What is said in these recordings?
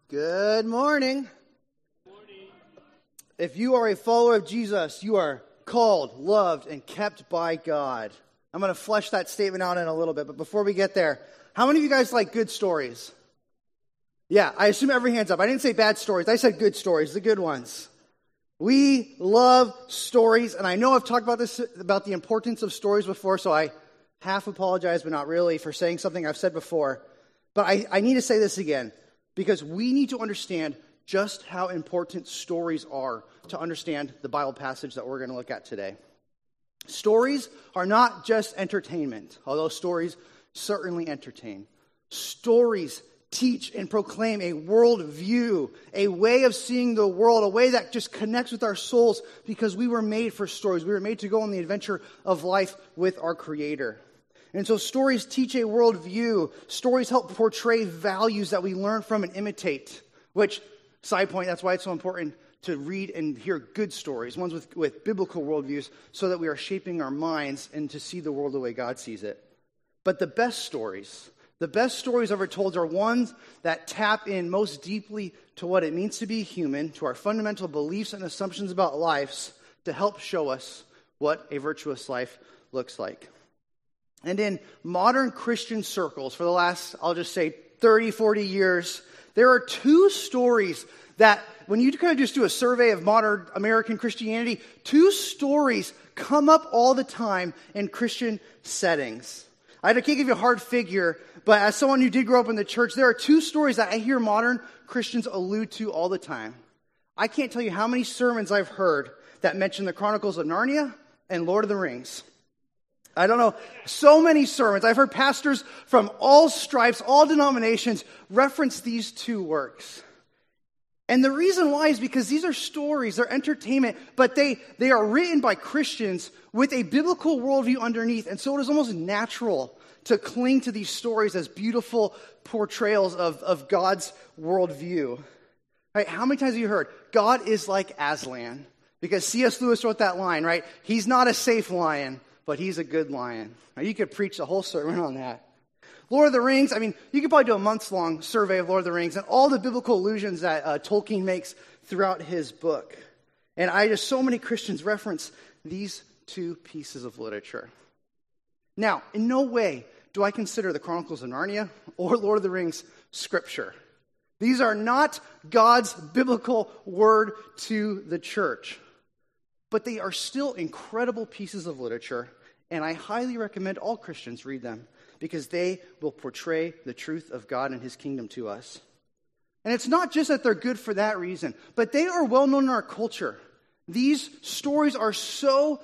Good morning. If you are a follower of Jesus, you are called, loved, and kept by God. I'm going to flesh that statement out in a little bit, but before we get there, how many of you guys like good stories? Yeah, I assume every hand's up. I didn't say bad stories. I said good stories, the good ones. We love stories, and I know I've talked about the importance of stories before, so I half apologize, but not really, for saying something I've said before. But I need to say this again, because we need to understand just how important stories are to understand the Bible passage that we're going to look at today. Stories are not just entertainment, although stories certainly entertain. Stories teach and proclaim a worldview, a way of seeing the world, a way that just connects with our souls because we were made for stories. We were made to go on the adventure of life with our Creator. And so stories teach a worldview. Stories help portray values that we learn from and imitate, which, side point, that's why it's so important to read and hear good stories, ones with biblical worldviews, so that we are shaping our minds and to see the world the way God sees it. But the best stories ever told are ones that tap in most deeply to what it means to be human, to our fundamental beliefs and assumptions about lives, to help show us what a virtuous life looks like. And in modern Christian circles, for the last, I'll just say 30, 40 years, there are two stories that, when you kind of just do a survey of modern American Christianity, two stories come up all the time in Christian settings. I can't give you a hard figure, but as someone who did grow up in the church, there are two stories that I hear modern Christians allude to all the time. I can't tell you how many sermons I've heard that mention the Chronicles of Narnia and Lord of the Rings. I don't know, so many sermons. I've heard pastors from all stripes, all denominations, reference these two works. And the reason why is because these are stories, they're entertainment, but they are written by Christians with a biblical worldview underneath. And so it is almost natural to cling to these stories as beautiful portrayals of God's worldview. Right? How many times have you heard, God is like Aslan? Because C.S. Lewis wrote that line, right? He's not a safe lion, but he's a good lion. Now, you could preach a whole sermon on that. Lord of the Rings, I mean, you could probably do a months-long survey of Lord of the Rings and all the biblical allusions that Tolkien makes throughout his book. And so many Christians reference these two pieces of literature. Now, in no way do I consider the Chronicles of Narnia or Lord of the Rings scripture. These are not God's biblical word to the church. But they are still incredible pieces of literature, and I highly recommend all Christians read them because they will portray the truth of God and His kingdom to us. And it's not just that they're good for that reason, but they are well known in our culture. These stories are so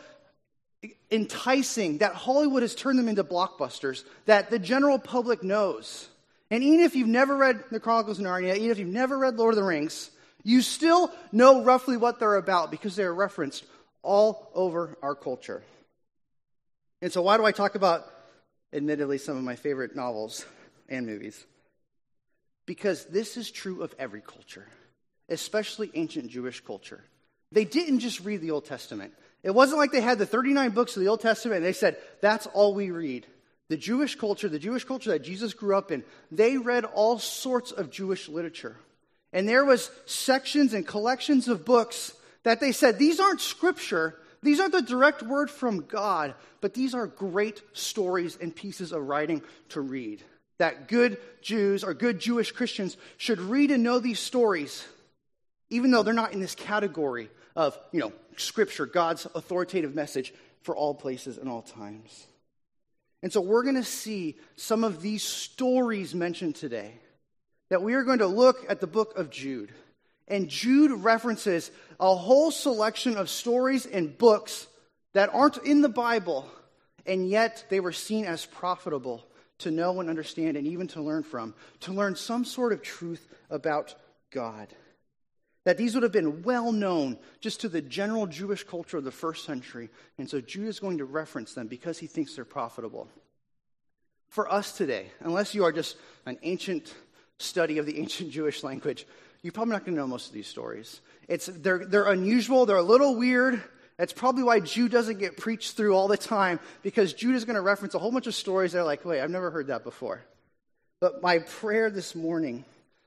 enticing that Hollywood has turned them into blockbusters that the general public knows. And even if you've never read the Chronicles of Narnia, even if you've never read Lord of the Rings, you still know roughly what they're about because they are referenced all over our culture. And so why do I talk about, admittedly, some of my favorite novels and movies? Because this is true of every culture, especially ancient Jewish culture. They didn't just read the Old Testament. It wasn't like they had the 39 books of the Old Testament and they said, that's all we read. The Jewish culture that Jesus grew up in, they read all sorts of Jewish literature. And there was sections and collections of books that they said, these aren't scripture, these aren't the direct word from God, but these are great stories and pieces of writing to read. That good Jews or good Jewish Christians should read and know these stories, even though they're not in this category of, scripture, God's authoritative message for all places and all times. And so we're going to see some of these stories mentioned today, that we are going to look at the book of Jude. And Jude references a whole selection of stories and books that aren't in the Bible, and yet they were seen as profitable to know and understand and even to learn from, to learn some sort of truth about God. That these would have been well known just to the general Jewish culture of the first century, and so Jude is going to reference them because he thinks they're profitable. For us today, unless you are just an ancient study of the ancient Jewish language, you're probably not going to know most of these stories. They're unusual, they're a little weird. That's probably why Jude doesn't get preached through all the time, because Jude is going to reference a whole bunch of stories that are like, wait, I've never heard that before. But my prayer this morning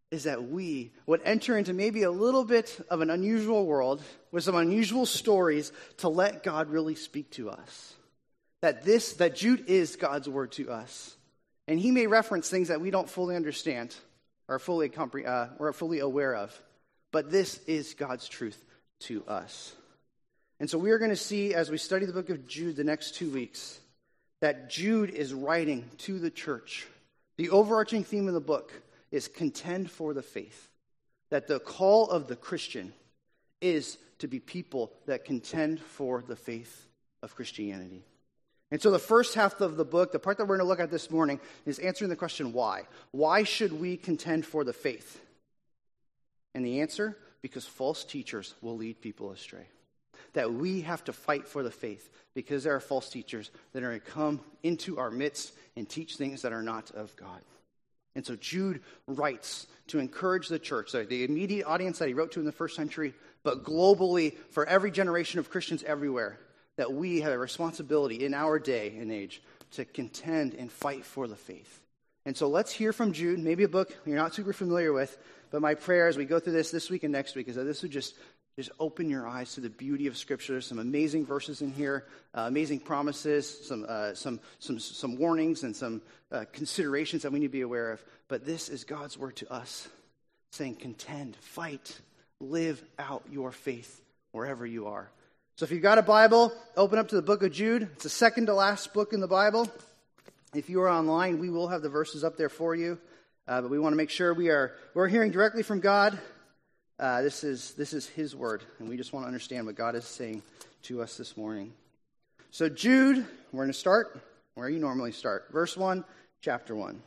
is that we would enter into maybe a little bit of an unusual world with some unusual stories to let God really speak to us. That Jude is God's word to us. And he may reference things that we don't fully understand or or fully aware of. But this is God's truth to us. And so we are going to see, as we study the book of Jude the next 2 weeks, that Jude is writing to the church. The overarching theme of the book is contend for the faith. That the call of the Christian is to be people that contend for the faith of Christianity. And so the first half of the book, the part that we're going to look at this morning, is answering the question, why? Why should we contend for the faith? And the answer, because false teachers will lead people astray. That we have to fight for the faith because there are false teachers that are going to come into our midst and teach things that are not of God. And so Jude writes to encourage the church, so the immediate audience that he wrote to in the first century, but globally for every generation of Christians everywhere, that we have a responsibility in our day and age to contend and fight for the faith. And so let's hear from Jude, maybe a book you're not super familiar with, but my prayer as we go through this week and next week is that this would just open your eyes to the beauty of Scripture. There's some amazing verses in here, amazing promises, some warnings, and some considerations that we need to be aware of. But this is God's word to us, saying contend, fight, live out your faith wherever you are. So if you've got a Bible, open up to the book of Jude. It's the second to last book in the Bible. If you are online, we will have the verses up there for you. But we want to make sure we're hearing directly from God. This is His word, and we just want to understand what God is saying to us this morning. So Jude, we're going to start where you normally start. Verse 1, chapter 1.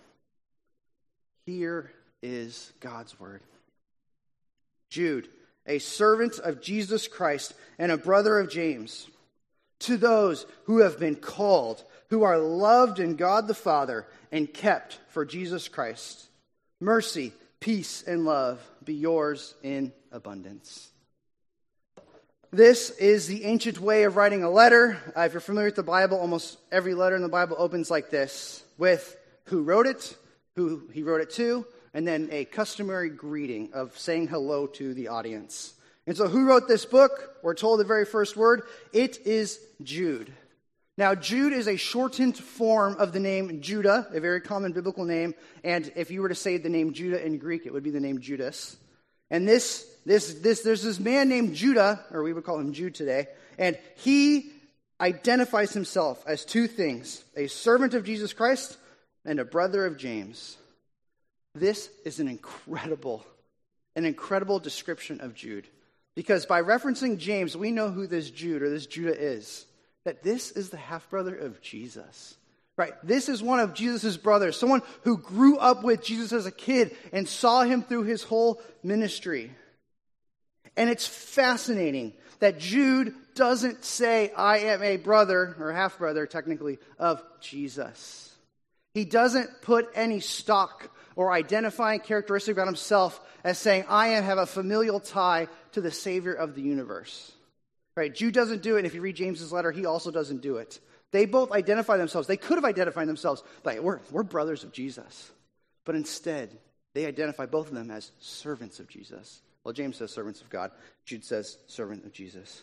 Here is God's word. Jude, a servant of Jesus Christ and a brother of James, to those who have been called, who are loved in God the Father and kept for Jesus Christ, mercy, peace, and love be yours in abundance. This is the ancient way of writing a letter. If you're familiar with the Bible, almost every letter in the Bible opens like this, with who wrote it, who he wrote it to, and then a customary greeting of saying hello to the audience. And so who wrote this book? We're told the very first word. It is Jude. Now, Jude is a shortened form of the name Judah, a very common biblical name. And if you were to say the name Judah in Greek, it would be the name Judas. And there's this man named Judah, or we would call him Jude today, and he identifies himself as two things: a servant of Jesus Christ and a brother of James. This is an incredible description of Jude. Because by referencing James, we know who this Jude or this Judah is. That this is the half-brother of Jesus. Right? This is one of Jesus' brothers. Someone who grew up with Jesus as a kid and saw him through his whole ministry. And it's fascinating that Jude doesn't say, I am a brother, or half-brother technically, of Jesus. He doesn't put any stock or identifying characteristic about himself as saying, I have a familial tie to the Savior of the universe. Right? Jude doesn't do it. If you read James's letter, he also doesn't do it. They both identify themselves. They could have identified themselves like, we're brothers of Jesus. But instead, they identify both of them as servants of Jesus. Well, James says servants of God. Jude says servant of Jesus.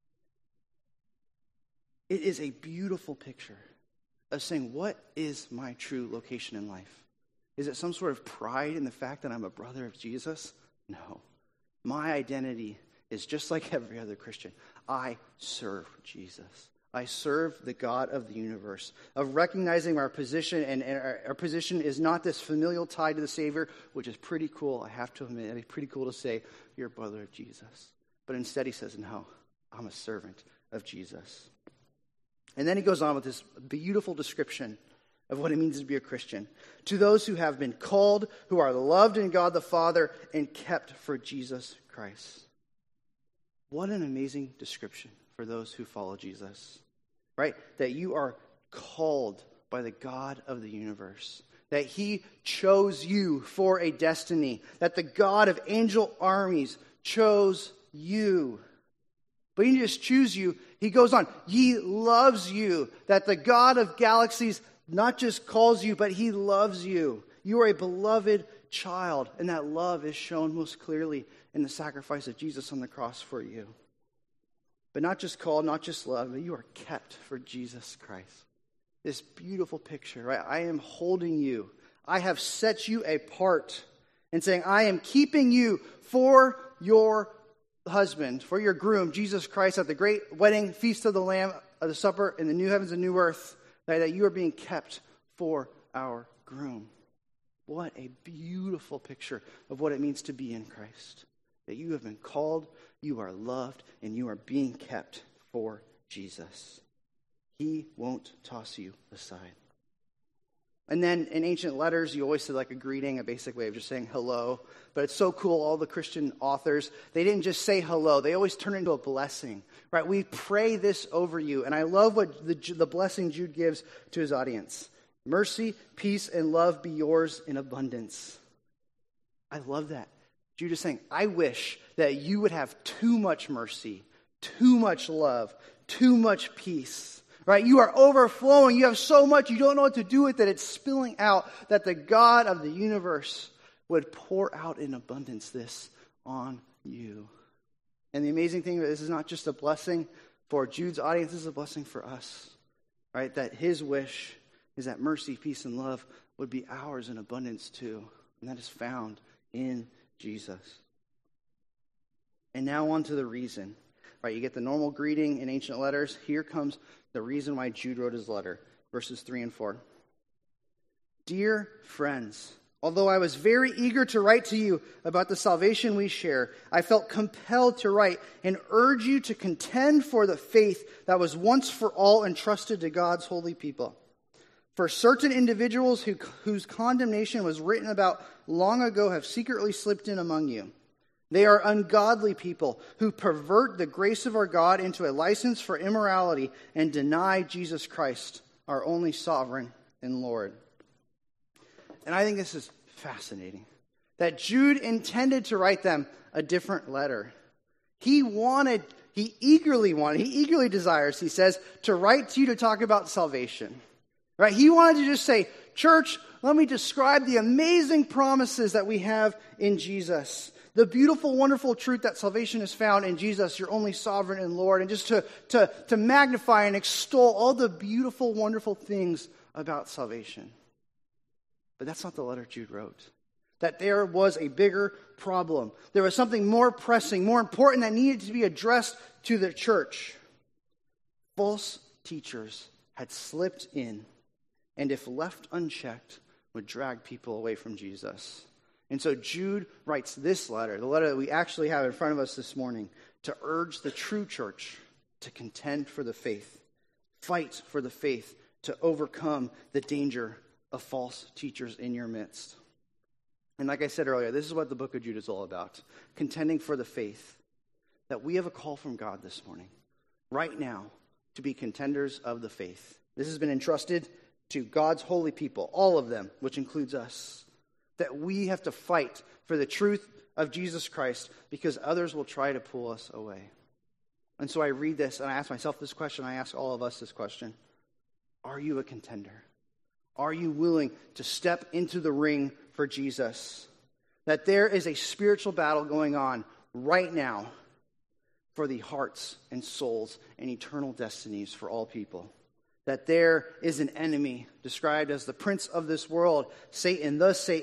It is a beautiful picture of saying, what is my true location in life? Is it some sort of pride in the fact that I'm a brother of Jesus? No. My identity is just like every other Christian. I serve Jesus. I serve the God of the universe. Of recognizing our position, and our position is not this familial tie to the Savior, which is pretty cool. I have to admit, it's pretty cool to say, you're a brother of Jesus. But instead he says, no, I'm a servant of Jesus. And then he goes on with this beautiful description of what it means to be a Christian. To those who have been called, who are loved in God the Father, and kept for Jesus Christ. What an amazing description for those who follow Jesus. Right? That you are called by the God of the universe. That he chose you for a destiny. That the God of angel armies chose you. But he didn't just choose you. He goes on. He loves you. That the God of galaxies not just calls you, but he loves you. You are a beloved child, and that love is shown most clearly in the sacrifice of Jesus on the cross for you. But not just called, not just loved, but you are kept for Jesus Christ. This beautiful picture, right? I am holding you. I have set you apart and saying, I am keeping you for your husband, for your groom, Jesus Christ, at the great wedding feast of the Lamb of the supper in the new heavens and new earth, that you are being kept for our groom. What a beautiful picture of what it means to be in Christ. That you have been called, you are loved, and you are being kept for Jesus. He won't toss you aside. And then in ancient letters, you always said like a greeting, a basic way of just saying hello. But it's so cool, all the Christian authors, they didn't just say hello. They always turn it into a blessing, right? We pray this over you. And I love what the blessing Jude gives to his audience. Mercy, peace, and love be yours in abundance. I love that. Jude is saying, I wish that you would have too much mercy, too much love, too much peace. Right? You are overflowing. You have so much you don't know what to do with it. It's spilling out, that the God of the universe would pour out in abundance this on you. And the amazing thing is this is not just a blessing for Jude's audience, this is a blessing for us. Right? That his wish is that mercy, peace, and love would be ours in abundance too. And that is found in Jesus. And now on to the reason. Right? You get the normal greeting in ancient letters. Here comes the reason why Jude wrote his letter, verses 3 and 4. Dear friends, although I was very eager to write to you about the salvation we share, I felt compelled to write and urge you to contend for the faith that was once for all entrusted to God's holy people. For certain individuals whose condemnation was written about long ago have secretly slipped in among you. They are ungodly people who pervert the grace of our God into a license for immorality and deny Jesus Christ, our only sovereign and Lord. And I think this is fascinating, that Jude intended to write them a different letter. He eagerly desires, he says, to write to you to talk about salvation. Right? He wanted to just say, church, let me describe the amazing promises that we have in Jesus. The beautiful, wonderful truth that salvation is found in Jesus, your only sovereign and Lord. And just to magnify and extol all the beautiful, wonderful things about salvation. But that's not the letter Jude wrote. That there was a bigger problem. There was something more pressing, more important that needed to be addressed to the church. False teachers had slipped in, and if left unchecked, would drag people away from Jesus. And so Jude writes this letter, the letter that we actually have in front of us this morning, to urge the true church to contend for the faith, fight for the faith, to overcome the danger of false teachers in your midst. And like I said earlier, this is what the book of Jude is all about, contending for the faith, that we have a call from God this morning, right now, to be contenders of the faith. This has been entrusted to God's holy people, all of them, which includes us. That we have to fight for the truth of Jesus Christ because others will try to pull us away. And so I read this and I ask myself this question. I ask all of us this question. Are you a contender? Are you willing to step into the ring for Jesus? That there is a spiritual battle going on right now for the hearts and souls and eternal destinies for all people. That there is an enemy described as the prince of this world, Satan,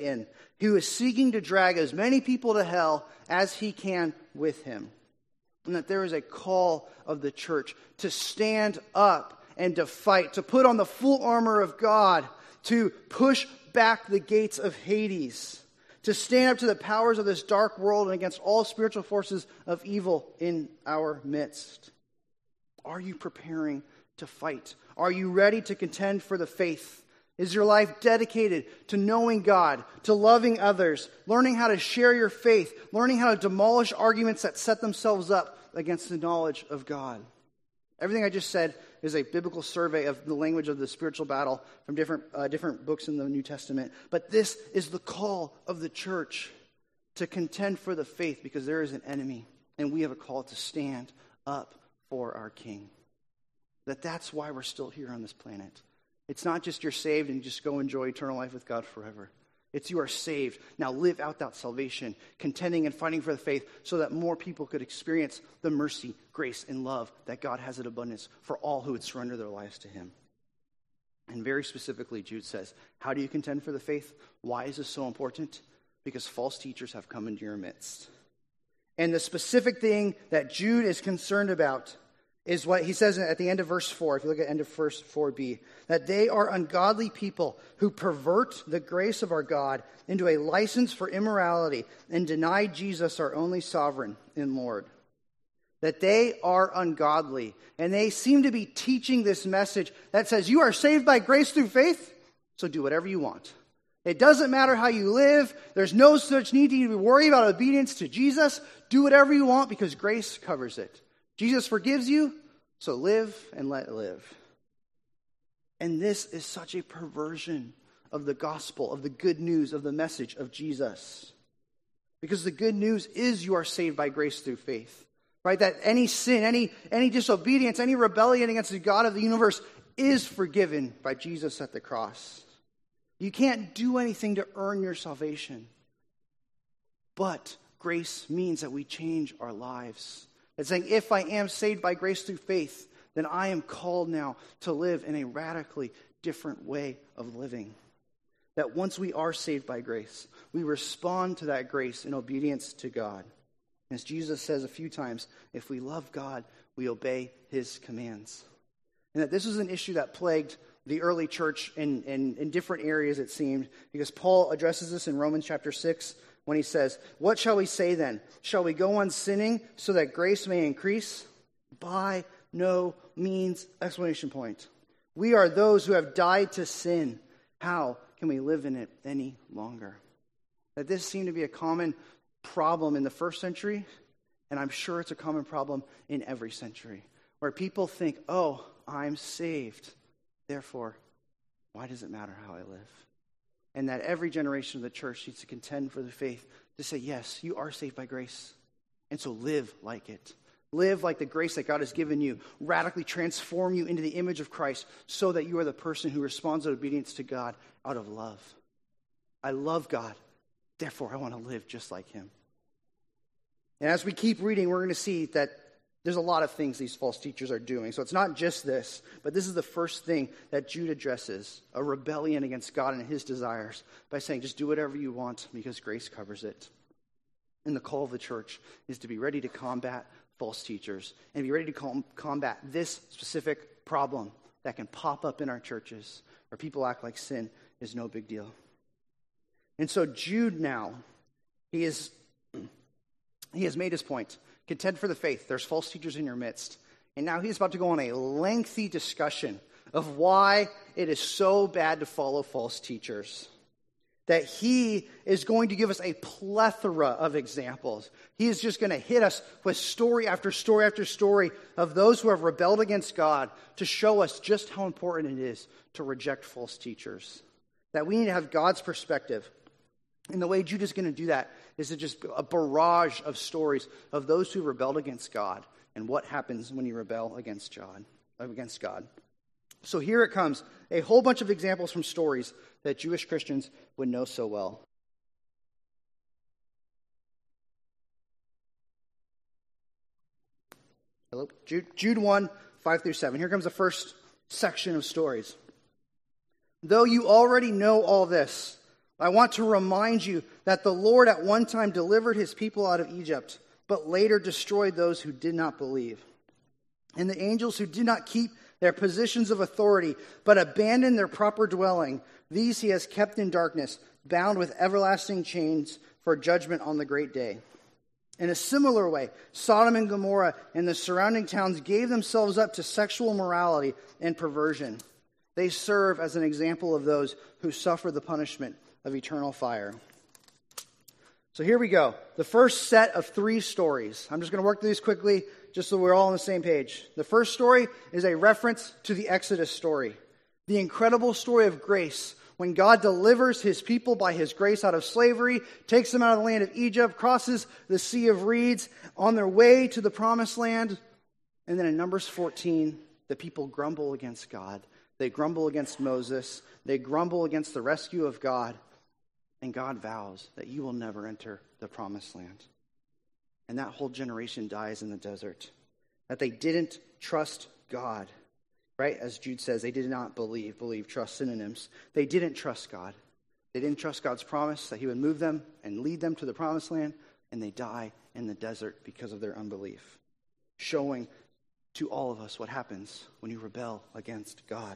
who is seeking to drag as many people to hell as he can with him. And that there is a call of the church to stand up and to fight, to put on the full armor of God, to push back the gates of Hades, to stand up to the powers of this dark world and against all spiritual forces of evil in our midst. Are you preparing to fight? Are you ready to contend for the faith? Is your life dedicated to knowing God, to loving others, learning how to share your faith, learning how to demolish arguments that set themselves up against the knowledge of God? Everything I just said is a biblical survey of the language of the spiritual battle from different books in the New Testament. But this is the call of the church to contend for the faith because there is an enemy and we have a call to stand up for our King. That's why we're still here on this planet. It's not just you're saved and you just go enjoy eternal life with God forever. It's you are saved. Now live out that salvation, contending and fighting for the faith so that more people could experience the mercy, grace, and love that God has in abundance for all who would surrender their lives to him. And very specifically, Jude says, how do you contend for the faith? Why is this so important? Because false teachers have come into your midst. And the specific thing that Jude is concerned about is what he says at the end of verse 4, if you look at end of verse 4b, that they are ungodly people who pervert the grace of our God into a license for immorality and deny Jesus, our only sovereign and Lord. That they are ungodly. And they seem to be teaching this message that says, you are saved by grace through faith, so do whatever you want. It doesn't matter how you live. There's no such need to worry about obedience to Jesus. Do whatever you want because grace covers it. Jesus forgives you, so live and let live. And this is such a perversion of the gospel, of the good news, of the message of Jesus. Because the good news is you are saved by grace through faith. Right? That any sin, any disobedience, any rebellion against the God of the universe is forgiven by Jesus at the cross. You can't do anything to earn your salvation. But grace means that we change our lives. It's saying, if I am saved by grace through faith, then I am called now to live in a radically different way of living. That once we are saved by grace, we respond to that grace in obedience to God. As Jesus says a few times, if we love God, we obey his commands. And that this was an issue that plagued the early church in different areas, it seemed, because Paul addresses this in Romans chapter 6 when he says, what shall we say then? Shall we go on sinning so that grace may increase? By no means! Exclamation point. We are those who have died to sin. How can we live in it any longer? That this seemed to be a common problem in the first century, and I'm sure it's a common problem in every century, where people think, oh, I'm saved. Therefore, why does it matter how I live? And that every generation of the church needs to contend for the faith to say, yes, you are saved by grace. And so live like it. Live like the grace that God has given you. Radically transform you into the image of Christ so that you are the person who responds in obedience to God out of love. I love God. Therefore, I want to live just like him. And as we keep reading, we're going to see that there's a lot of things these false teachers are doing. So it's not just this, but this is the first thing that Jude addresses, a rebellion against God and his desires, by saying, just do whatever you want because grace covers it. And the call of the church is to be ready to combat false teachers and be ready to combat this specific problem that can pop up in our churches where people act like sin is no big deal. And so Jude now, he has made his point. Contend for the faith. There's false teachers in your midst. And now he's about to go on a lengthy discussion of why it is so bad to follow false teachers. That he is going to give us a plethora of examples. He is just going to hit us with story after story after story of those who have rebelled against God to show us just how important it is to reject false teachers. That we need to have God's perspective. And the way Jude is going to do that is to just a barrage of stories of those who rebelled against God and what happens when you rebel against God. So here it comes, a whole bunch of examples from stories that Jewish Christians would know so well. Hello? Jude 1, 5 through 7. Here comes the first section of stories. Though you already know all this, I want to remind you that the Lord at one time delivered his people out of Egypt, but later destroyed those who did not believe. And the angels who did not keep their positions of authority, but abandoned their proper dwelling, these he has kept in darkness, bound with everlasting chains for judgment on the great day. In a similar way, Sodom and Gomorrah and the surrounding towns gave themselves up to sexual morality and perversion. They serve as an example of those who suffer the punishment of eternal fire. So here we go. The first set of 3 stories. I'm just going to work through these quickly just so we're all on the same page. The first story is a reference to the Exodus story. The incredible story of grace when God delivers his people by his grace out of slavery, takes them out of the land of Egypt, crosses the Sea of Reeds on their way to the promised land. And then in Numbers 14, the people grumble against God. They grumble against Moses. They grumble against the rescue of God. And God vows that you will never enter the promised land. And that whole generation dies in the desert. That they didn't trust God. Right? As Jude says, they did not believe. Believe, trust, synonyms. They didn't trust God. They didn't trust God's promise that he would move them and lead them to the promised land. And they die in the desert because of their unbelief. Showing to all of us what happens when you rebel against God.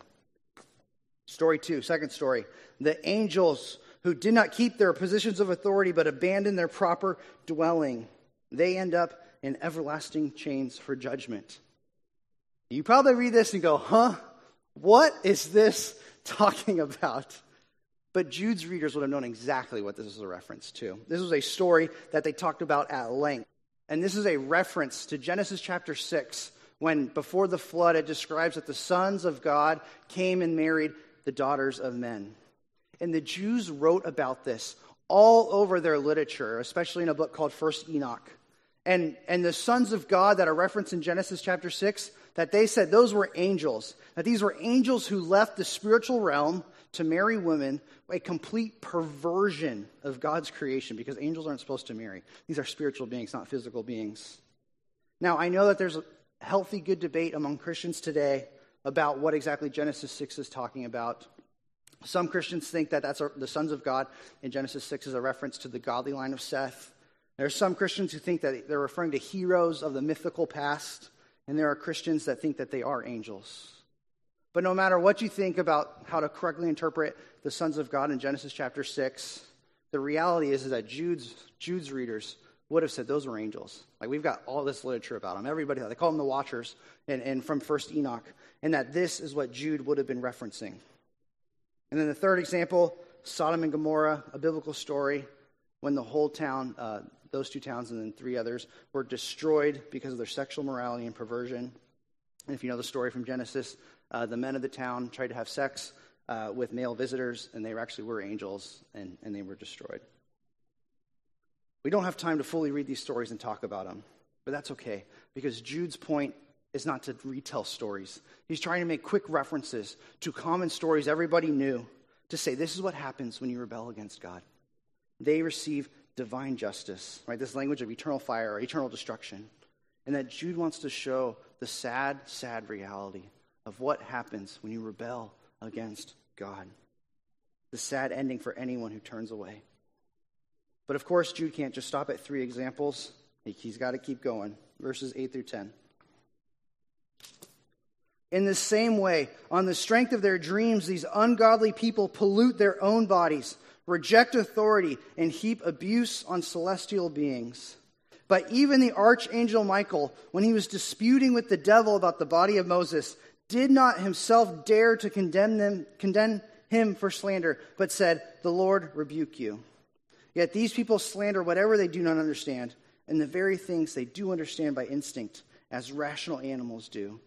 Story 2, second story. The angels who did not keep their positions of authority but abandoned their proper dwelling. They end up in everlasting chains for judgment. You probably read this and go, what is this talking about? But Jude's readers would have known exactly what this is a reference to. This was a story that they talked about at length. And this is a reference to Genesis chapter 6, when before the flood it describes that the sons of God came and married the daughters of men. And the Jews wrote about this all over their literature, especially in a book called First Enoch. And the sons of God that are referenced in Genesis chapter 6, that they said those were angels. That these were angels who left the spiritual realm to marry women, a complete perversion of God's creation, because angels aren't supposed to marry. These are spiritual beings, not physical beings. Now, I know that there's a healthy, good debate among Christians today about what exactly Genesis 6 is talking about. Some Christians think that that's the sons of God in Genesis 6 is a reference to the godly line of Seth. There are some Christians who think that they're referring to heroes of the mythical past, and there are Christians that think that they are angels. But no matter what you think about how to correctly interpret the sons of God in Genesis chapter 6, the reality is that Jude's readers would have said those were angels. Like, we've got all this literature about them. Everybody, they call them the Watchers and from First Enoch, and that this is what Jude would have been referencing. And then the third example, Sodom and Gomorrah, a biblical story when the whole town, those two towns and then 3 others, were destroyed because of their sexual morality and perversion. And if you know the story from Genesis, the men of the town tried to have sex with male visitors, and they actually were angels, and they were destroyed. We don't have time to fully read these stories and talk about them, but that's okay, because Jude's point is not to retell stories. He's trying to make quick references to common stories everybody knew, to say this is what happens when you rebel against God. They receive divine justice, right? This language of eternal fire or eternal destruction. And that Jude wants to show the sad, sad reality of what happens when you rebel against God. The sad ending for anyone who turns away. But of course, Jude can't just stop at 3 examples. He's got to keep going. Verses 8 through 10. In the same way, on the strength of their dreams, these ungodly people pollute their own bodies, reject authority, and heap abuse on celestial beings. But even the archangel Michael, when he was disputing with the devil about the body of Moses, did not himself dare to condemn him for slander, but said, "The Lord rebuke you." Yet these people slander whatever they do not understand, and the very things they do understand by instinct, as irrational animals do,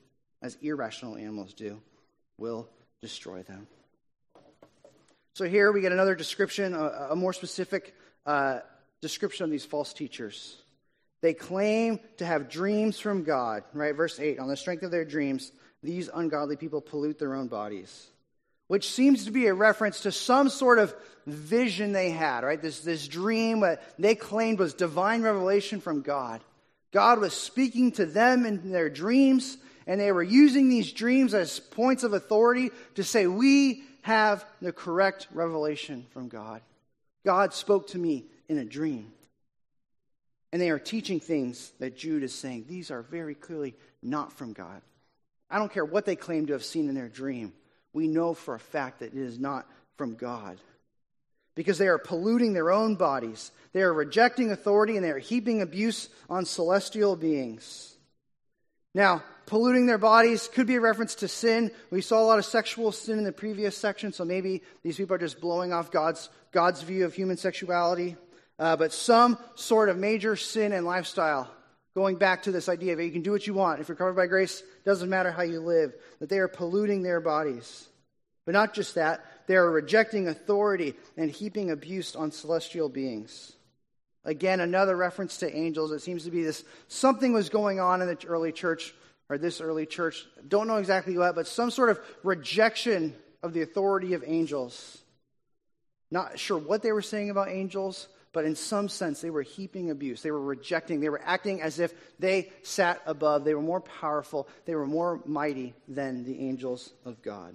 will destroy them. So here we get another description, a more specific description of these false teachers. They claim to have dreams from God, right? Verse 8, on the strength of their dreams, these ungodly people pollute their own bodies, which seems to be a reference to some sort of vision they had, right? This dream that they claimed was divine revelation from God. God was speaking to them in their dreams, and they were using these dreams as points of authority to say, we have the correct revelation from God. God spoke to me in a dream. And they are teaching things that Jude is saying, these are very clearly not from God. I don't care what they claim to have seen in their dream. We know for a fact that it is not from God. Because they are polluting their own bodies. They are rejecting authority, and they are heaping abuse on celestial beings. Now, polluting their bodies could be a reference to sin. We saw a lot of sexual sin in the previous section, so maybe these people are just blowing off God's view of human sexuality. But some sort of major sin and lifestyle, going back to this idea of you can do what you want. If you're covered by grace, it doesn't matter how you live. That they are polluting their bodies. But not just that, they are rejecting authority and heaping abuse on celestial beings. Again, another reference to angels. It seems to be something was going on in the early church, or this early church. Don't know exactly what, but some sort of rejection of the authority of angels. Not sure what they were saying about angels, but in some sense, they were heaping abuse. They were rejecting. They were acting as if they sat above. They were more powerful. They were more mighty than the angels of God.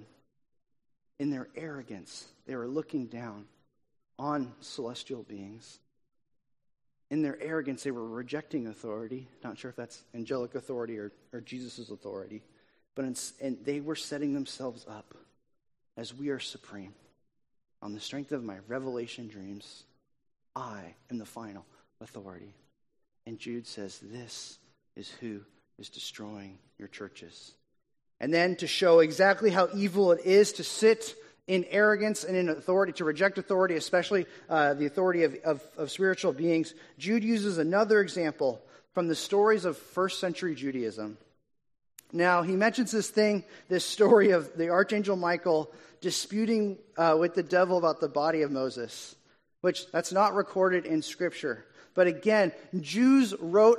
In their arrogance, they were looking down on celestial beings. In their arrogance, they were rejecting authority. Not sure if that's angelic authority or Jesus' authority. But and they were setting themselves up as we are supreme. On the strength of my revelation dreams, I am the final authority. And Jude says, this is who is destroying your churches. And then to show exactly how evil it is to sit in arrogance and in authority, to reject authority, especially the authority of spiritual beings, Jude uses another example from the stories of first century Judaism. Now, he mentions this story of the archangel Michael disputing with the devil about the body of Moses, which that's not recorded in Scripture. But again, Jewish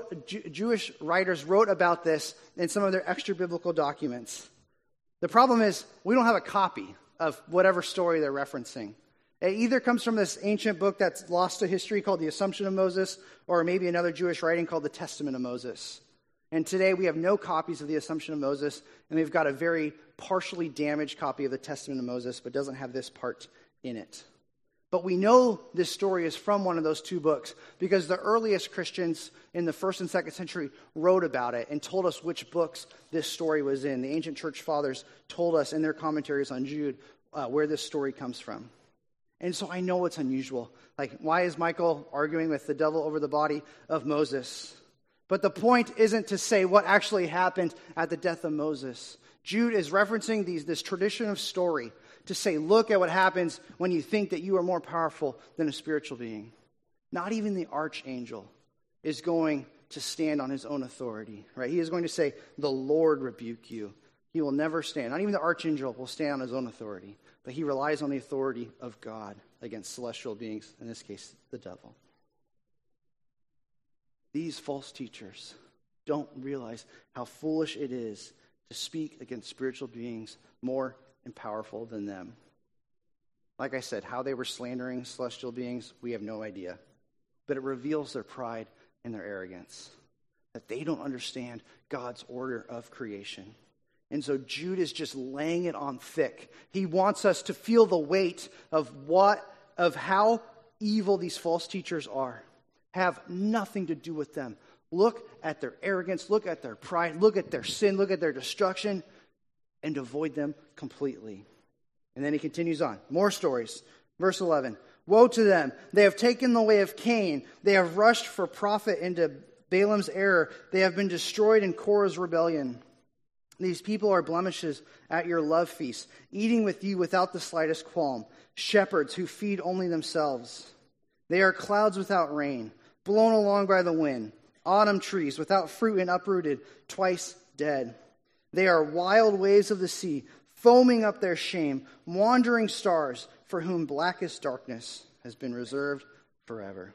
writers wrote about this in some of their extra biblical documents. The problem is we don't have a copy of whatever story they're referencing. It either comes from this ancient book that's lost to history called the Assumption of Moses, or maybe another Jewish writing called the Testament of Moses. And today we have no copies of the Assumption of Moses, and we've got a very partially damaged copy of the Testament of Moses, but doesn't have this part in it. But we know this story is from one of those two books because the earliest Christians in the 1st and 2nd century wrote about it and told us which books this story was in. The ancient church fathers told us in their commentaries on Jude where this story comes from. And so I know it's unusual. Like, why is Michael arguing with the devil over the body of Moses? But the point isn't to say what actually happened at the death of Moses. Jude is referencing this tradition of story to say, look at what happens when you think that you are more powerful than a spiritual being. Not even the archangel is going to stand on his own authority, right? He is going to say, the Lord rebuke you. He will never stand. Not even the archangel will stand on his own authority, but he relies on the authority of God against celestial beings, in this case, the devil. These false teachers don't realize how foolish it is to speak against spiritual beings more and powerful than them. Like I said, how they were slandering celestial beings, we have no idea. But it reveals their pride and their arrogance, that they don't understand God's order of creation. And so Jude is just laying it on thick. He wants us to feel the weight of how evil these false teachers are. Have nothing to do with them. Look at their arrogance, look at their pride, look at their sin, look at their destruction, and avoid them completely. And then he continues on. More stories. Verse 11. Woe to them. They have taken the way of Cain. They have rushed for profit into Balaam's error. They have been destroyed in Korah's rebellion. These people are blemishes at your love feast, eating with you without the slightest qualm. Shepherds who feed only themselves. They are clouds without rain, blown along by the wind. Autumn trees without fruit and uprooted, twice dead. They are wild waves of the sea, foaming up their shame, wandering stars for whom blackest darkness has been reserved forever.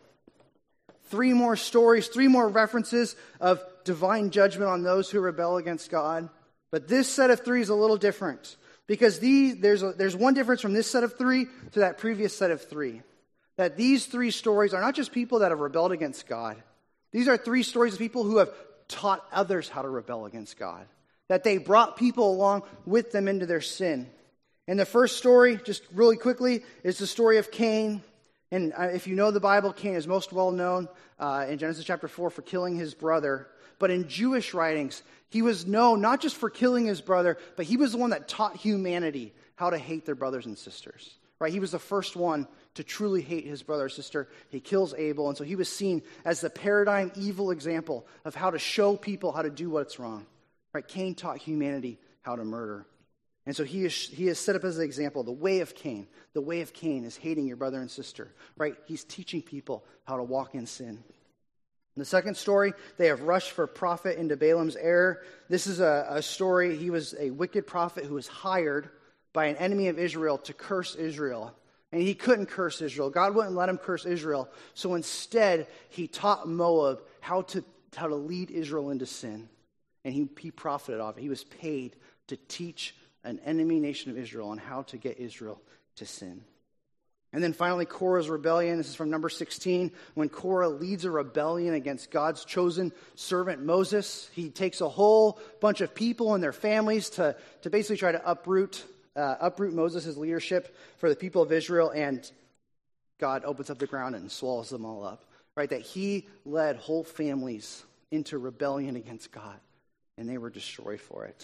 3 more stories, 3 more references of divine judgment on those who rebel against God. But this set of 3 is a little different because there's one difference from this set of 3 to that previous set of 3. That these 3 stories are not just people that have rebelled against God. These are 3 stories of people who have taught others how to rebel against God. That they brought people along with them into their sin. And the first story, just really quickly, is the story of Cain. And if you know the Bible, Cain is most well known in Genesis chapter 4 for killing his brother. But in Jewish writings, he was known not just for killing his brother, but he was the one that taught humanity how to hate their brothers and sisters. Right? He was the first one to truly hate his brother or sister. He kills Abel, and so he was seen as the paradigm evil example of how to show people how to do what's wrong. Right? Cain taught humanity how to murder. And so he is set up as an example, the way of Cain. The way of Cain is hating your brother and sister. Right? He's teaching people how to walk in sin. In the second story, they have rushed for profit into Balaam's error. This is a story. He was a wicked prophet who was hired by an enemy of Israel to curse Israel. And he couldn't curse Israel. God wouldn't let him curse Israel. So instead, he taught Moab how to lead Israel into sin. And he profited off it. He was paid to teach an enemy nation of Israel on how to get Israel to sin. And then finally, Korah's rebellion. This is from number 16. When Korah leads a rebellion against God's chosen servant Moses, he takes a whole bunch of people and their families to basically try to uproot Moses' leadership for the people of Israel, and God opens up the ground and swallows them all up. Right? That he led whole families into rebellion against God, and they were destroyed for it.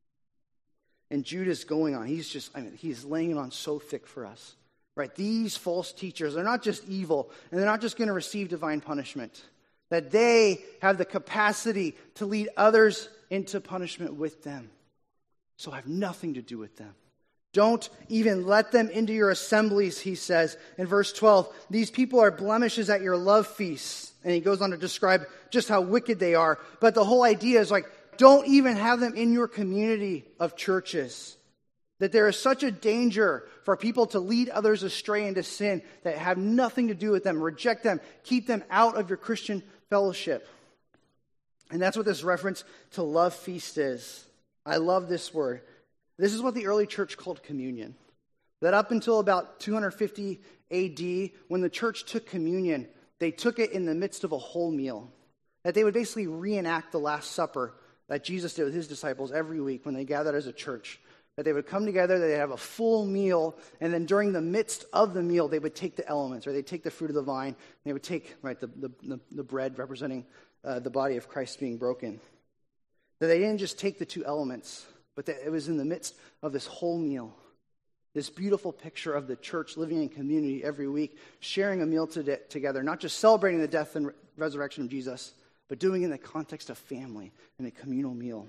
And Judah's going on. He's laying it on so thick for us. Right, these false teachers, they're not just evil, and they're not just going to receive divine punishment. That they have the capacity to lead others into punishment with them. So have nothing to do with them. Don't even let them into your assemblies, he says in verse 12. These people are blemishes at your love feasts. And he goes on to describe just how wicked they are. But the whole idea is don't even have them in your community of churches. That there is such a danger for people to lead others astray into sin that have nothing to do with them. Reject them. Keep them out of your Christian fellowship. And that's what this reference to love feast is. I love this word. This is what the early church called communion. That up until about 250 AD, when the church took communion, they took it in the midst of a whole meal. That they would basically reenact the Last Supper that Jesus did with his disciples every week when they gathered as a church. That they would come together, they'd have a full meal, and then during the midst of the meal, they would take the elements, or they'd take the fruit of the vine, and they would take the bread representing the body of Christ being broken. That they didn't just take the two elements, but that it was in the midst of this whole meal. This beautiful picture of the church living in community every week, sharing a meal together, not just celebrating the death and resurrection of Jesus, but doing it in the context of family and a communal meal.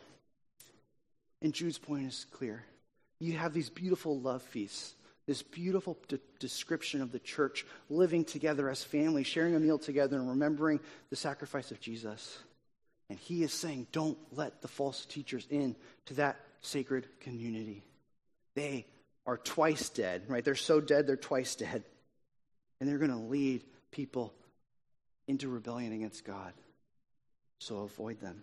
And Jude's point is clear. You have these beautiful love feasts, this beautiful description of the church living together as family, sharing a meal together and remembering the sacrifice of Jesus. And he is saying, don't let the false teachers in to that sacred community. They are twice dead, right? They're so dead, they're twice dead. And they're going to lead people into rebellion against God. So avoid them.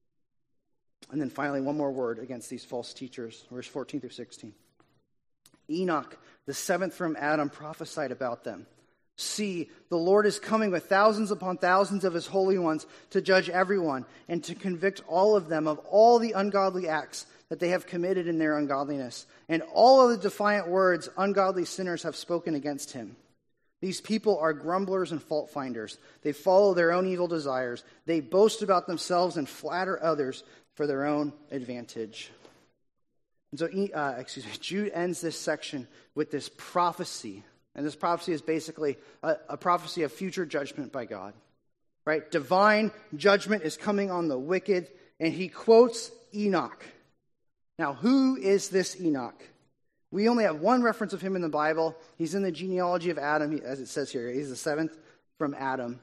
And then finally, one more word against these false teachers, verse 14 through 16. Enoch, the seventh from Adam, prophesied about them. See, the Lord is coming with thousands upon thousands of his holy ones to judge everyone and to convict all of them of all the ungodly acts that they have committed in their ungodliness, and all of the defiant words ungodly sinners have spoken against him. These people are grumblers and fault finders. They follow their own evil desires. They boast about themselves and flatter others for their own advantage. And so, Jude ends this section with this prophecy. And this prophecy is basically a prophecy of future judgment by God. Right? Divine judgment is coming on the wicked. And he quotes Enoch. Now, who is this Enoch? We only have one reference of him in the Bible. He's in the genealogy of Adam, as it says here. He's the seventh from Adam.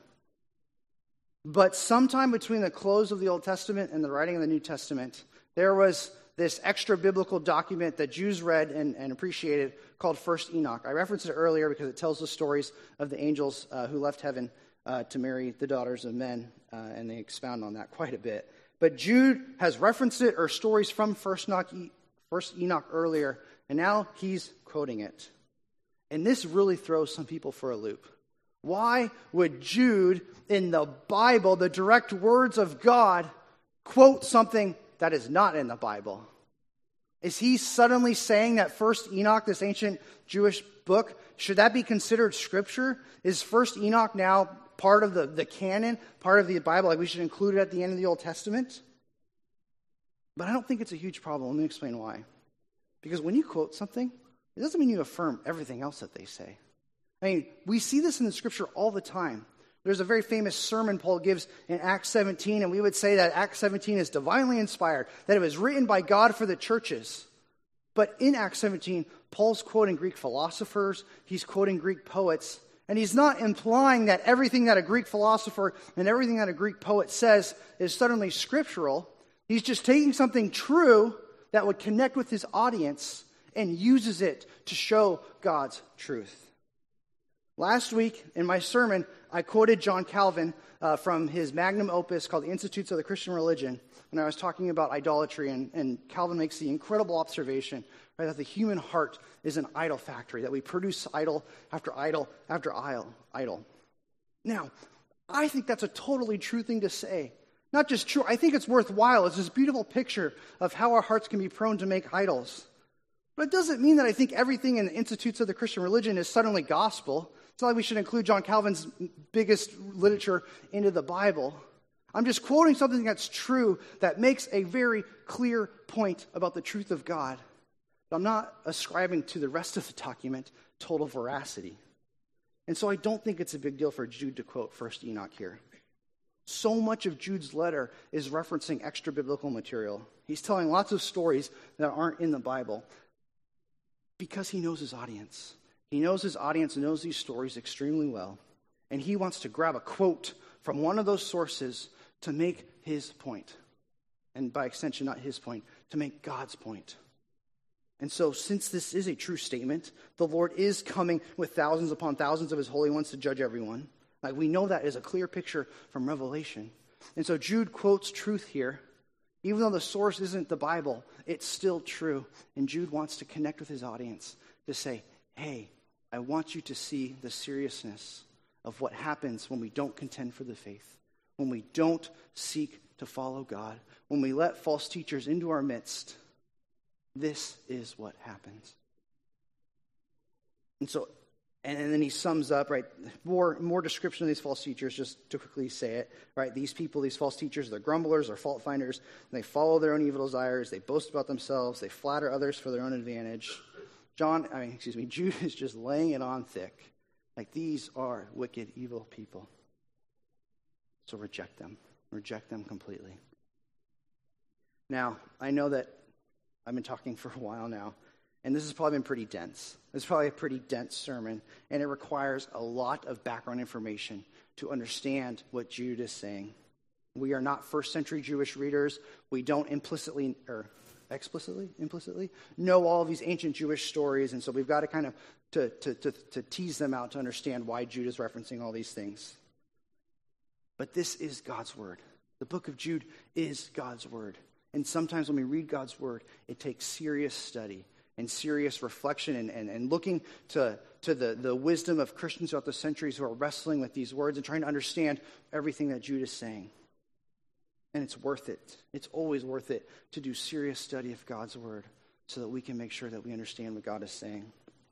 But sometime between the close of the Old Testament and the writing of the New Testament, there was this extra biblical document that Jews read and appreciated called First Enoch. I referenced it earlier because it tells the stories of the angels who left heaven to marry the daughters of men, and they expound on that quite a bit. But Jude has referenced it or stories from First Enoch earlier, and now he's quoting it. And this really throws some people for a loop. Why would Jude, in the Bible, the direct words of God, quote something that is not in the Bible? Is he suddenly saying that First Enoch, this ancient Jewish book, should that be considered scripture? Is First Enoch now part of the canon, part of the Bible, like we should include it at the end of the Old Testament? But I don't think it's a huge problem. Let me explain why. Because when you quote something, it doesn't mean you affirm everything else that they say. I mean, we see this in the scripture all the time. There's a very famous sermon Paul gives in Acts 17, and we would say that Acts 17 is divinely inspired, that it was written by God for the churches. But in Acts 17, Paul's quoting Greek philosophers, he's quoting Greek poets, and he's not implying that everything that a Greek philosopher and everything that a Greek poet says is suddenly scriptural. He's just taking something true that would connect with his audience and uses it to show God's truth. Last week in my sermon, I quoted John Calvin from his magnum opus called The Institutes of the Christian Religion when I was talking about idolatry, and Calvin makes the incredible observation, right, that the human heart is an idol factory, that we produce idol after idol after idol. Now, I think that's a totally true thing to say. Not just true, I think it's worthwhile. It's this beautiful picture of how our hearts can be prone to make idols. But it doesn't mean that I think everything in the Institutes of the Christian Religion is suddenly gospel. It's not like we should include John Calvin's biggest literature into the Bible. I'm just quoting something that's true that makes a very clear point about the truth of God. But I'm not ascribing to the rest of the document total veracity. And so I don't think it's a big deal for Jude to quote 1 Enoch here. So much of Jude's letter is referencing extra biblical material. He's telling lots of stories that aren't in the Bible because he knows his audience. He knows his audience and knows these stories extremely well. And he wants to grab a quote from one of those sources to make his point. And by extension, not his point, to make God's point. And so, since this is a true statement, the Lord is coming with thousands upon thousands of his holy ones to judge everyone. Like, we know that is a clear picture from Revelation. And so Jude quotes truth here. Even though the source isn't the Bible, it's still true. And Jude wants to connect with his audience to say, hey, I want you to see the seriousness of what happens when we don't contend for the faith, when we don't seek to follow God, when we let false teachers into our midst. This is what happens. And then he sums up, right, more description of these false teachers, just to quickly say it, right? These people, these false teachers, they're grumblers, they're fault finders, they follow their own evil desires, they boast about themselves, they flatter others for their own advantage. Jude is just laying it on thick. Like, these are wicked, evil people. So reject them completely. Now, I know that I've been talking for a while now, and this has probably been pretty dense. It's probably a pretty dense sermon, and it requires a lot of background information to understand what Jude is saying. We are not first century Jewish readers. We don't implicitly know all of these ancient Jewish stories, and so we've got to kind of to tease them out to understand why Jude is referencing all these things. But this is God's word. The book of Jude is God's word. And sometimes when we read God's word, it takes serious study and serious reflection and looking to the wisdom of Christians throughout the centuries who are wrestling with these words and trying to understand everything that Jude is saying. And it's worth it. It's always worth it to do serious study of God's word so that we can make sure that we understand what God is saying.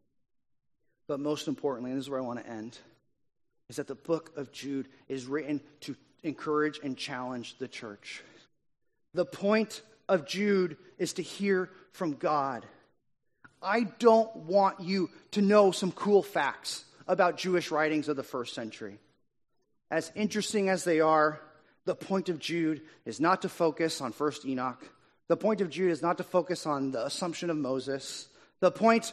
But most importantly, and this is where I want to end, is that the book of Jude is written to encourage and challenge the church. The point of Jude is to hear from God. I don't want you to know some cool facts about Jewish writings of the first century. As interesting as they are, the point of Jude is not to focus on 1 Enoch. The point of Jude is not to focus on the Assumption of Moses. The point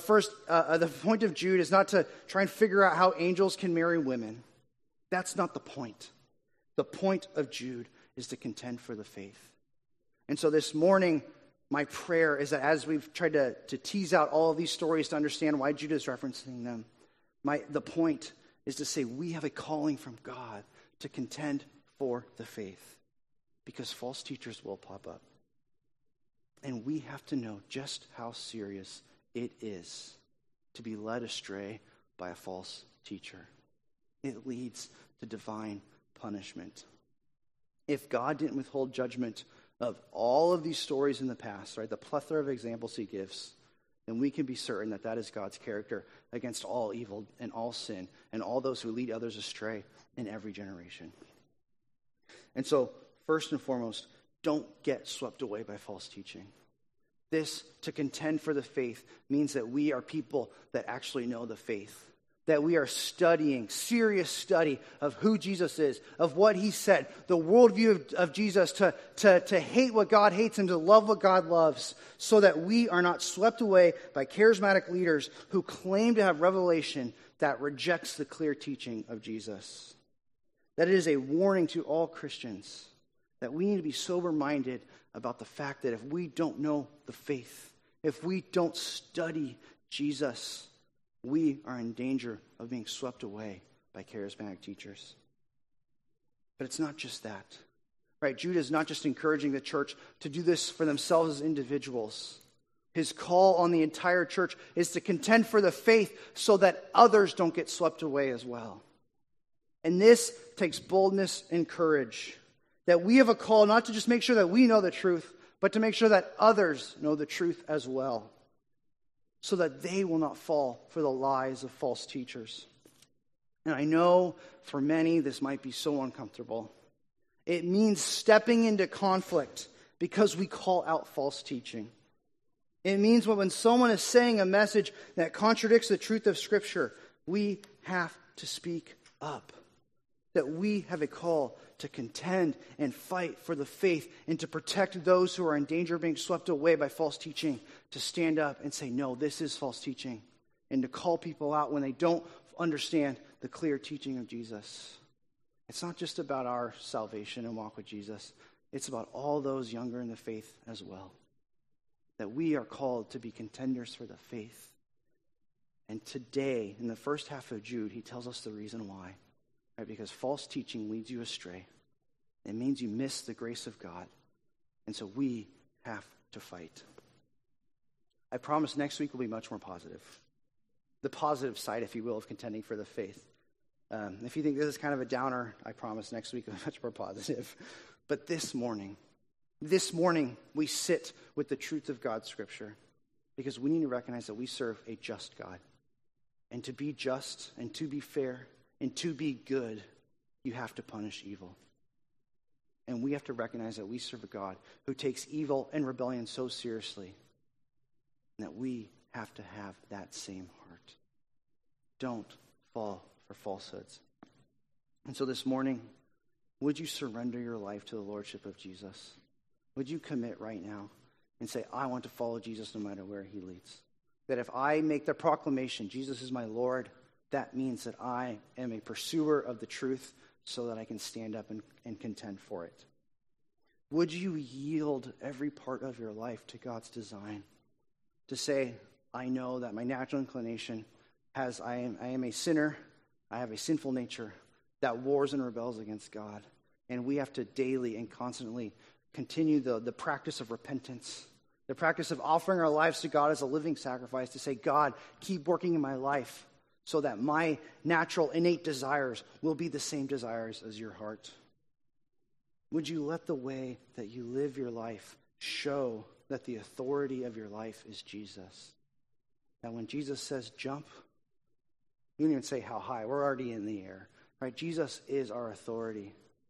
of Jude is not to try and figure out how angels can marry women. That's not the point. The point of Jude is to contend for the faith. And so this morning, my prayer is that as we've tried to tease out all of these stories to understand why Jude is referencing them, the point is to say we have a calling from God to contend for the faith, because false teachers will pop up. And we have to know just how serious it is to be led astray by a false teacher. It leads to divine punishment. If God didn't withhold judgment of all of these stories in the past, right, the plethora of examples he gives, then we can be certain that that is God's character against all evil and all sin and all those who lead others astray in every generation. And so, first and foremost, don't get swept away by false teaching. This, to contend for the faith, means that we are people that actually know the faith. That we are studying, serious study of who Jesus is, of what he said, the worldview of Jesus, to hate what God hates and to love what God loves, so that we are not swept away by charismatic leaders who claim to have revelation that rejects the clear teaching of Jesus. That it is a warning to all Christians that we need to be sober-minded about the fact that if we don't know the faith, if we don't study Jesus, we are in danger of being swept away by charismatic teachers. But it's not just that. Right? Jude is not just encouraging the church to do this for themselves as individuals. His call on the entire church is to contend for the faith so that others don't get swept away as well. And this takes boldness and courage. That we have a call not to just make sure that we know the truth, but to make sure that others know the truth as well, so that they will not fall for the lies of false teachers. And I know for many this might be so uncomfortable. It means stepping into conflict because we call out false teaching. It means when someone is saying a message that contradicts the truth of Scripture, we have to speak up. That we have a call to contend and fight for the faith and to protect those who are in danger of being swept away by false teaching, to stand up and say, no, this is false teaching, and to call people out when they don't understand the clear teaching of Jesus. It's not just about our salvation and walk with Jesus. It's about all those younger in the faith as well. That we are called to be contenders for the faith. And today, in the first half of Jude, he tells us the reason why. Right? Because false teaching leads you astray. It means you miss the grace of God. And so we have to fight. I promise next week will be much more positive. The positive side, if you will, of contending for the faith. If you think this is kind of a downer, I promise next week will be much more positive. But this morning we sit with the truth of God's Scripture because we need to recognize that we serve a just God. And to be just and to be fair and to be good, you have to punish evil. And we have to recognize that we serve a God who takes evil and rebellion so seriously, and that we have to have that same heart. Don't fall for falsehoods. And so this morning, would you surrender your life to the Lordship of Jesus? Would you commit right now and say, I want to follow Jesus no matter where he leads? That if I make the proclamation, Jesus is my Lord, that means that I am a pursuer of the truth so that I can stand up and contend for it. Would you yield every part of your life to God's design? To say, I know that my natural inclination I am a sinner, I have a sinful nature that wars and rebels against God. And we have to daily and constantly continue the practice of repentance, the practice of offering our lives to God as a living sacrifice, to say, God, keep working in my life so that my natural innate desires will be the same desires as your heart. Would you let the way that you live your life show that the authority of your life is Jesus? That when Jesus says jump, you don't even say how high, we're already in the air. Right? Jesus is our authority.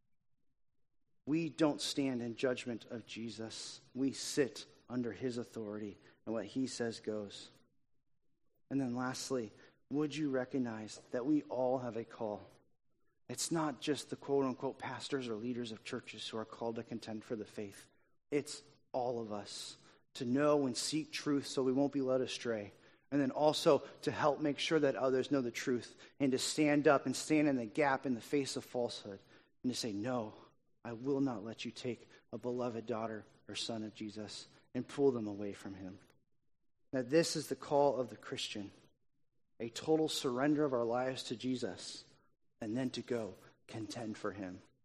We don't stand in judgment of Jesus. We sit under his authority, and what he says goes. And then lastly, would you recognize that we all have a call? It's not just the quote-unquote pastors or leaders of churches who are called to contend for the faith. It's all of us to know and seek truth so we won't be led astray. And then also to help make sure that others know the truth and to stand up and stand in the gap in the face of falsehood and to say, no, I will not let you take a beloved daughter or son of Jesus and pull them away from him. Now, this is the call of the Christian, a total surrender of our lives to Jesus, and then to go contend for him.